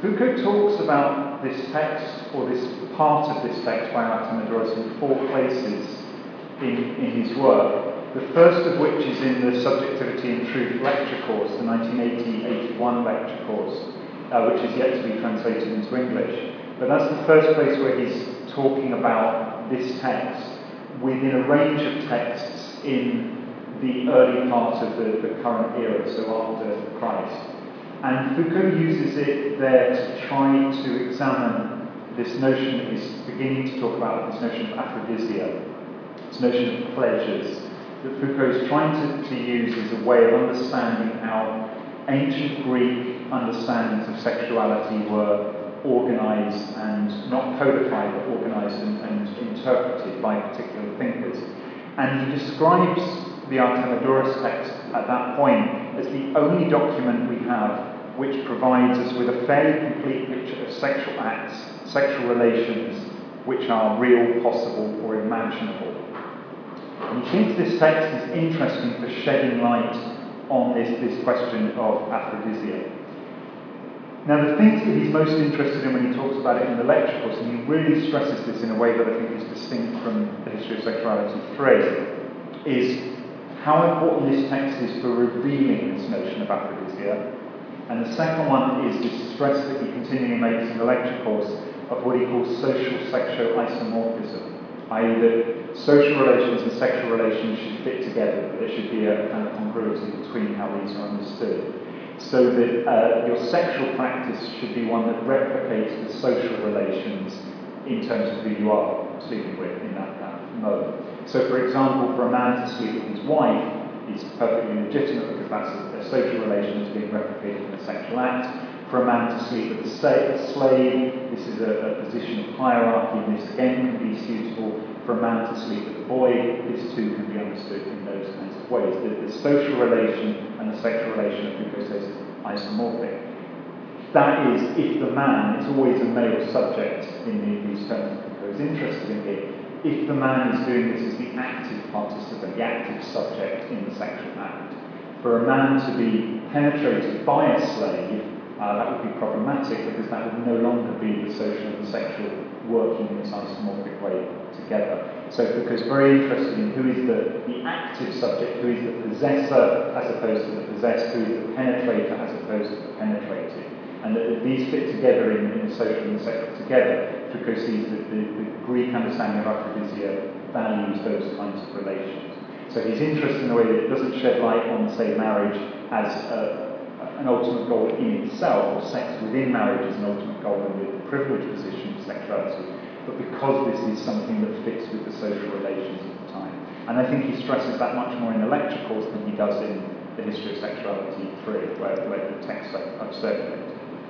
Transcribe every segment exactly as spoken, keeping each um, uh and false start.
Foucault talks about this text, or this part of this text by Artemidorus, in four places in, in his work. The first of which is in the Subjectivity and Truth lecture course, the nineteen eighty eighty-one lecture course, uh, which is yet to be translated into English. But that's the first place where he's talking about this text within a range of texts in the early part of the, the current era, so after Christ. And Foucault uses it there to try to examine this notion that he's beginning to talk about, this notion of aphrodisia, this notion of pleasures, that Foucault is trying to, to use as a way of understanding how ancient Greek understandings of sexuality were organised and not codified, but organised and, and interpreted by particular thinkers. And he describes the Artemidorus text at that point as the only document we have which provides us with a fairly complete picture of sexual acts, sexual relations, which are real, possible, or imaginable. And he thinks this text is interesting for shedding light on this, this question of aphrodisia. Now, the things that he's most interested in when he talks about it in the lecture course, and he really stresses this in a way that I think is distinct from the History of Sexuality three, is how important this text is for revealing this notion of aphrodisia. And the second one is this stress that he continually makes in the lecture course of what he calls social sexo-isomorphism, that is that social relations and sexual relations should fit together, that there should be a kind of congruity between how these are understood. So that uh, your sexual practice should be one that replicates the social relations in terms of who you are sleeping with in that, that mode. So, for example, for a man to sleep with his wife is perfectly legitimate because that's a, a social relation that's being replicated in a sexual act. For a man to sleep with a, sta- a slave, this is a, a position of hierarchy, and this again can be suitable. For a man to sleep with a boy, this too can be understood in those kinds of ways. The, the social relation and the sexual relation of Foucault says is isomorphic. That is, if the man, it's always a male subject in the, these terms that Foucault is interested in here, if the man is doing this as the active participant, the active subject in the sexual act. For a man to be penetrated by a slave, uh, that would be problematic because that would no longer be the social and the sexual working in this isomorphic way together. So Foucault's very interested in who is the, the active subject, who is the possessor as opposed to the possessed, who is the penetrator as opposed to the penetrated. And that these fit together in, in the social and the sexual together. Foucault sees that the, the Greek understanding of aphrodisia values those kinds of relations. So he's interested in a way that it doesn't shed light on, say, marriage as a, an ultimate goal in itself, or sex within marriage as an ultimate goal in the privileged position of sexuality, but because this is something that fits with the social relations of the time. And I think he stresses that much more in the lecture course than he does in the History of Sexuality three, where, where the text I've circulated.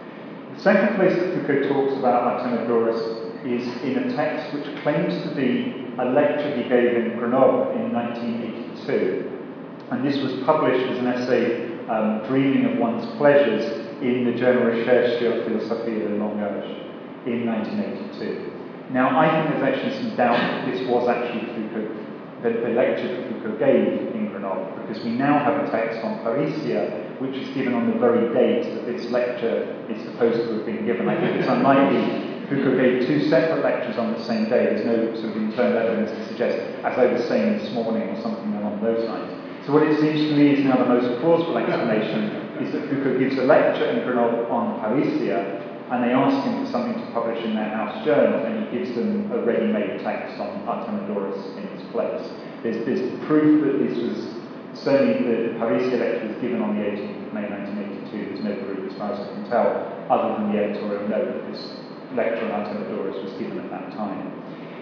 The second place that Foucault talks about Artemidorus is in a text which claims to be a lecture he gave in Grenoble in nineteen eighty-two. And this was published as an essay, um, Dreaming of One's Pleasures, in the journal Recherche sur la philosophie du langage in nineteen eighty-two. Now, I think there's actually some doubt that this was actually Foucault, the, the lecture that Foucault gave in Grenoble, because we now have a text on Parrhesia, which is given on the very date that this lecture is supposed to have been given. I think it's unlikely Foucault gave two separate lectures on the same day. There's no sort of internal evidence to suggest, as I was saying this morning, or something along those lines. So what it seems to me is now the most plausible explanation is that Foucault gives a lecture in Grenoble on Parrhesia, and they ask him for something to publish in their house journal, and he gives them a ready-made text on Artemidorus in its place. There's, there's proof that this was, certainly the, the Parrhesia lecture was given on the eighteenth of May nineteen eighty-two. There's no proof, as far as I can tell, other than the editorial note that this lecture on Artemidorus was given at that time.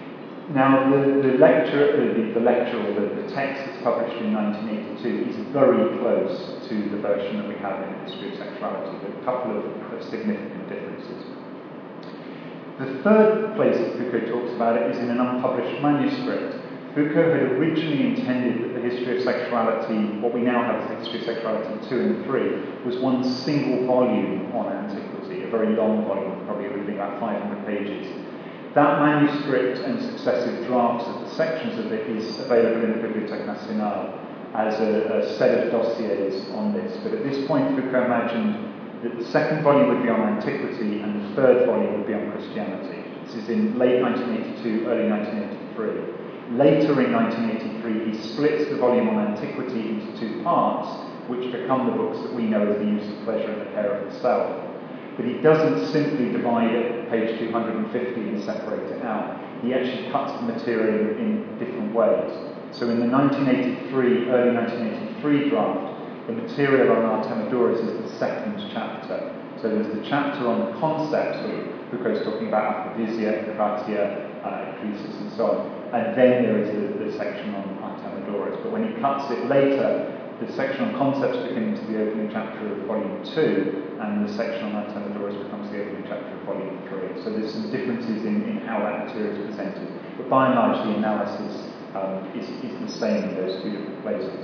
Now, the, the lecture, the, the lecture or the, the text that's published in nineteen eighty-two is very close to the version that we have in the History of Sexuality, with a couple of, of significant differences. The third place that Foucault talks about it is in an unpublished manuscript. Foucault had originally intended that the History of Sexuality, what we now have as the History of Sexuality two and three, was one single volume on antiquity, a very long volume, probably reading about five hundred pages. That manuscript and successive drafts of the sections of it is available in the Bibliothèque Nationale as a, a set of dossiers on this. But at this point, Foucault imagined that the second volume would be on antiquity and the third volume would be on Christianity. This is in late nineteen eighty-two, early nineteen eighty-three. Later in nineteen eighty-three, he splits the volume on antiquity into two parts, which become the books that we know as The Use of Pleasure and the Care of the Self. But he doesn't simply divide it at page two hundred fifty and separate it out. He actually cuts the material in different ways. So in the nineteen eighty-three, early nineteen eighty-three draft, the material on Artemidorus is the second chapter. So there's the chapter on the concepts, where Foucault's talking about aphrodisia, kratia, uh, ekrisis, and so on. And then there is the, the section on Artemidorus. But when he cuts it later, the section on concepts becomes the opening chapter of volume two, and the section on Artemidorus becomes the opening chapter of volume three. So there's some differences in, in how that material is presented. But by and large, the analysis um, is, is the same in those two different places.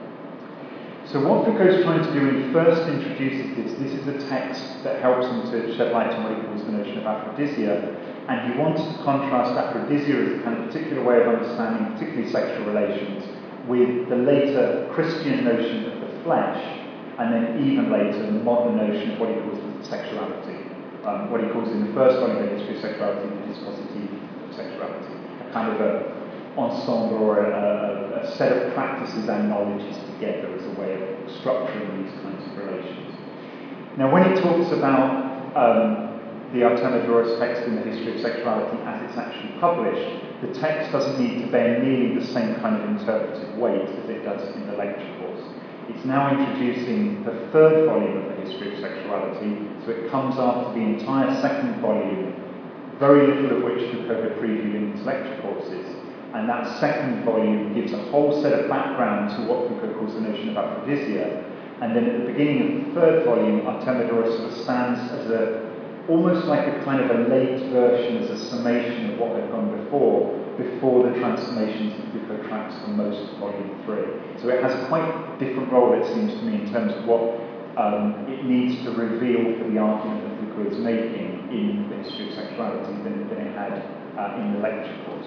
So what Foucault's trying to do when he first introduces this, this is a text that helps him to shed light on what he calls the notion of aphrodisia, and he wanted to contrast aphrodisia as a kind of particular way of understanding particularly sexual relations with the later Christian notion of the flesh, and then even later the modern notion of what he calls the sexuality. Um, what he calls in the first volume of the history of sexuality, the dispositive of sexuality, a kind of a ensemble or a, a set of practices and knowledges together as a way of structuring these kinds of relations. Now, when he talks about um, the Artemidorus text in the history of sexuality as it's actually published, the text doesn't need to bear nearly the same kind of interpretive weight as it does in the lecture course. It's now introducing the third volume of the history of sexuality, so it comes after the entire second volume, very little of which Foucault had previewed in his lecture courses. And that second volume gives a whole set of background to what Foucault calls the notion of aphrodisia. And then at the beginning of the third volume, Artemidorus sort of stands as a almost like a kind of a late version, as a summation of what had gone before, before the transformations that Foucault tracks for most of volume three. So it has a quite different role, it seems to me, in terms of what um, it needs to reveal for the argument that Foucault is making in the history of sexuality than, than it had uh, in the lecture course.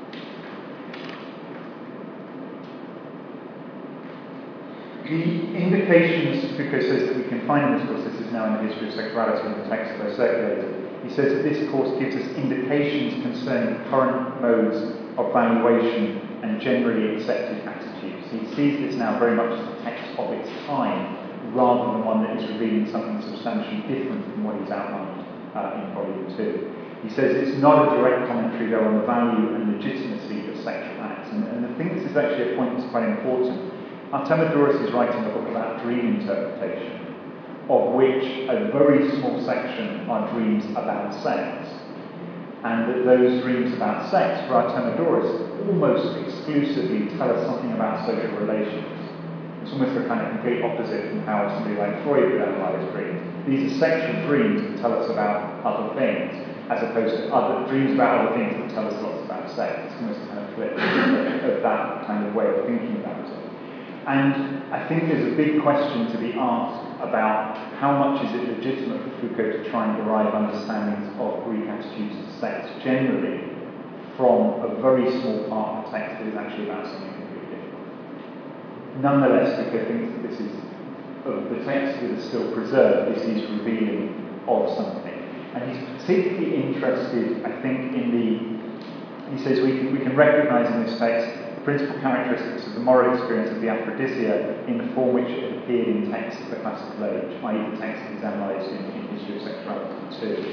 The indications Foucault says that we can find in this course, this is now in the history of sexuality in the text that I circulated, he says that this course gives us indications concerning current modes of valuation and generally accepted attitudes. He sees this now very much as a text of its time, rather than one that is revealing something substantially different from what he's outlined uh, in volume two. He says it's not a direct commentary, though, on the value and legitimacy of sexual acts. And, and I think this is actually a point that's quite important. Artemidorus is writing a book about dream interpretation, of which a very small section are dreams about sex. And that those dreams about sex, for Artemidorus, almost exclusively tell us something about social relations. It's almost the kind of complete opposite from how somebody like Freud would analyse dreams. These are sexual dreams that tell us about other things, as opposed to other dreams about other things that tell us lots about sex. It's almost a kind of flip of that kind of way of thinking about it. And I think there's a big question to be asked about how much is it legitimate for Foucault to try and derive understandings of Greek attitudes to sex generally from a very small part of the text that is actually about something completely different. Nonetheless, Foucault thinks that this is, of the text that is still preserved, this is revealing of something. And he's particularly interested, I think, in the, he says we can, we can recognise in this text principal characteristics of the moral experience of the aphrodisia in the form which it appeared in texts of the classical age, that is the text that is analysed in, in History of Sexuality too.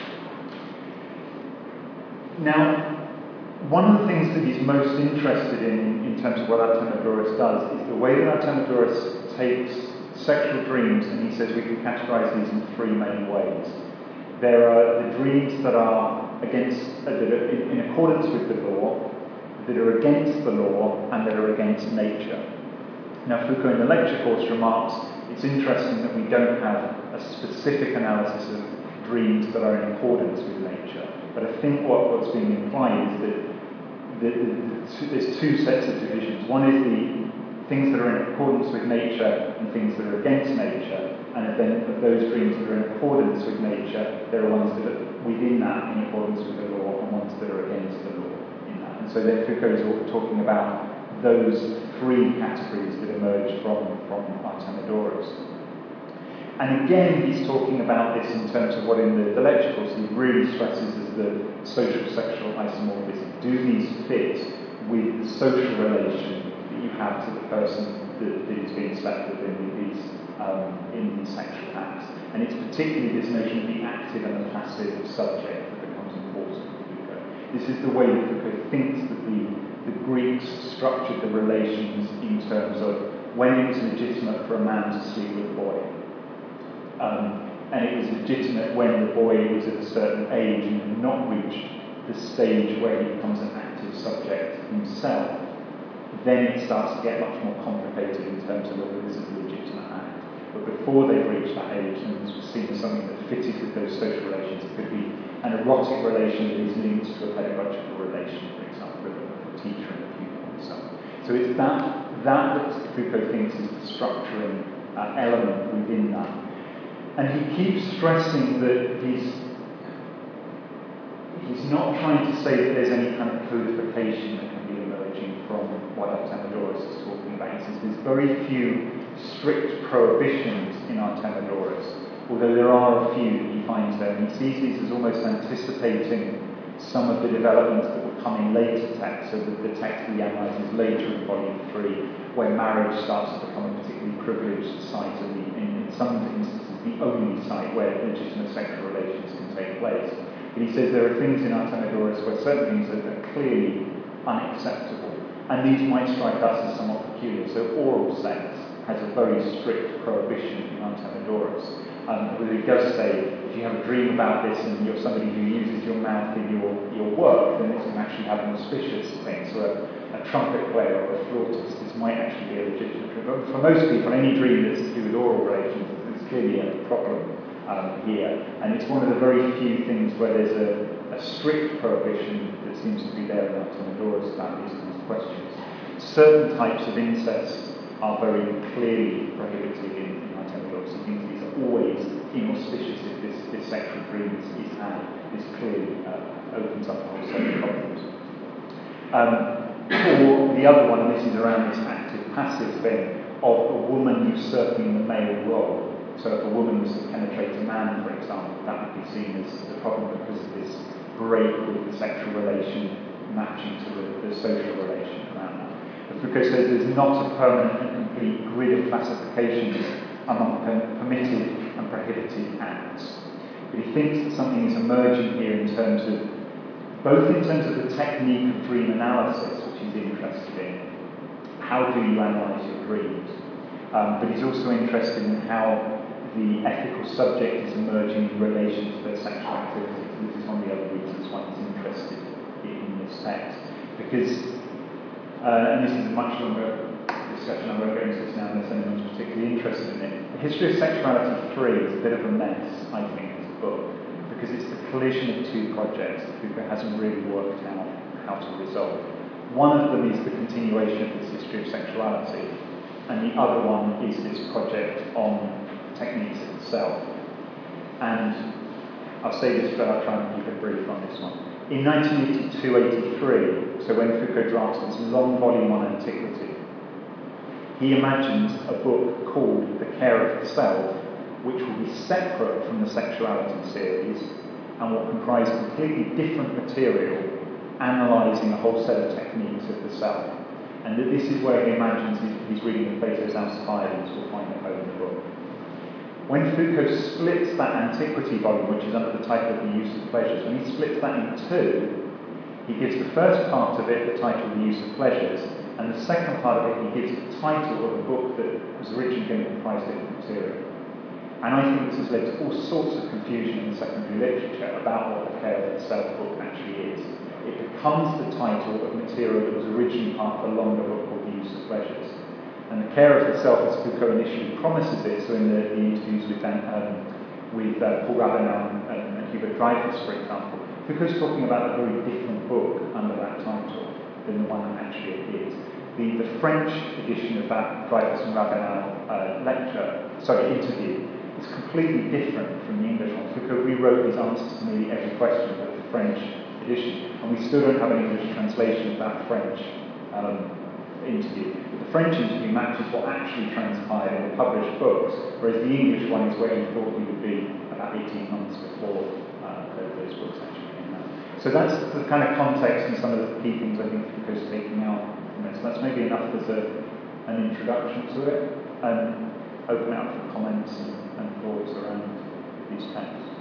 Now, one of the things that he's most interested in, in terms of what Artemidorus does, is the way that Artemidorus takes sexual dreams, and he says we can categorise these in three main ways. There are the dreams that are against, uh, that are in, in accordance with the law, that are against the law, and that are against nature. Now, Foucault in the lecture course remarks, it's interesting that we don't have a specific analysis of dreams that are in accordance with nature. But I think what, what's being implied is that the, the, the two, there's two sets of divisions. One is the things that are in accordance with nature and things that are against nature. And then of those dreams that are in accordance with nature, there are ones that are within that in accordance with the law and ones that are against the law. And so then Foucault is talking about those three categories that emerge from, from Artemidorus. And again, he's talking about this in terms of what in the, the lecture course he really stresses as the social sexual isomorphism. Do these fit with the social relation that you have to the person that, that is being slept with in these, um, in these sexual acts? And it's particularly this notion of the active and the passive subject that becomes important for Foucault. This is the way that Foucault thinks that the, the Greeks structured the relations in terms of when it was legitimate for a man to sleep with a boy. Um, and it was legitimate when the boy was at a certain age and had not reached the stage where he becomes an active subject himself. Then it starts to get much more complicated in terms of whether this is a legitimate act. But before they reached that age, and this was seen as something that fitted with those social relations, it could be an erotic relation that is linked to a pedagogical relation, for example, with a teacher and a pupil and so on. So it's that, that that Foucault thinks is the structuring uh, element within that. And he keeps stressing that he's, he's not trying to say that there's any kind of codification that can be emerging from what Artemidorus is talking about. He says there's very few strict prohibitions in Artemidorus, although there are a few that he finds there. And he sees these as almost anticipating some of the developments that will come in later texts, so that the text he analyses later in volume three, where marriage starts to become a particularly privileged site, and in, in some instances the only site where legitimate sexual relations can take place. But he says there are things in Artemidorus where certain things are, are clearly unacceptable, and these might strike us as somewhat peculiar. So oral sex has a very strict prohibition in Artemidorus. Um, but it does say, if you have a dream about this and you're somebody who uses your mouth in your, your work, then this can actually have an auspicious thing. So a, a trumpet player or a flautist, this might actually be a legitimate dream. But for most people, any dream that's to do with oral relations is clearly a problem um, here. And it's one of the very few things where there's a, a strict prohibition that seems to be there in Artemidorus about these kinds of questions. Certain types of incest are very clearly prohibited in, in Artemidorus. He thinks these are always inauspicious if this, this sexual dream is, is had. This clearly uh, opens up a whole set of problems. Um, or the other one, and this is around this active-passive thing, of a woman usurping the male role. So if a woman was to penetrate a man, for example, that would be seen as a problem because of this break with the sexual relation matching to the, the social relation around that. But Foucault says there's not a permanent and complete grid of classifications among permitted and prohibited acts. But he thinks that something is emerging here in terms of, both in terms of the technique of dream analysis, which he's interested in, how do you analyse your dreams, um, but he's also interested in how the ethical subject is emerging in relation to their sexual activities. And this is one of the other reasons why he's interested in this text. Because, uh, and this is a much longer discussion, I won't go into this now unless anyone's particularly interested in it. The History of Sexuality three is a bit of a mess, I think, as a book, because it's the collision of two projects that Foucault hasn't really worked out how to resolve. One of them is the continuation of this history of sexuality, and the other one is this project on techniques itself. And I'll say this, but I'll try and keep it brief on this one. In nineteen eighty-two eighty-three, so when Foucault drafts this long volume on antiquity, he imagines a book called The Care of the Self, which will be separate from the sexuality series and will comprise completely different material analysing a whole set of techniques of the self. And that this is where he imagines he's reading the Plato's Alcibiades will find a home in the book. When Foucault splits that antiquity volume, which is under the title of The Use of Pleasures, when he splits that in two, he gives the first part of it the title The Use of Pleasures, and the second part of it he gives the title of a book that was originally going to comprise different material. And I think this has led to all sorts of confusion in secondary literature about what the Care of the Self book actually is. It becomes the title of material that was originally part of a longer book called The Use of Pleasures. And the Care of the Self, as Foucault initially promises it, so in the, the interviews with, um, with uh, Paul Rabinowitz and, and, and Hubert Dreyfus, for example, Foucault's talking about a very different book under that title than the one that actually appears. The, the French edition of that Dreyfus and Rabinowitz uh, lecture, sorry, interview, is completely different from the English one. Foucault rewrote his answers to nearly every question of the French edition, and we still don't have an English translation of that French um, interview. The French interview matches what actually transpired in the published books, whereas the English one is where he thought he would be about eighteen months before uh, those books actually came out. So that's the kind of context and some of the key things I think Foucault's taking out from it. So that's maybe enough as a, an introduction to it, and open it up for comments and, and thoughts around these texts.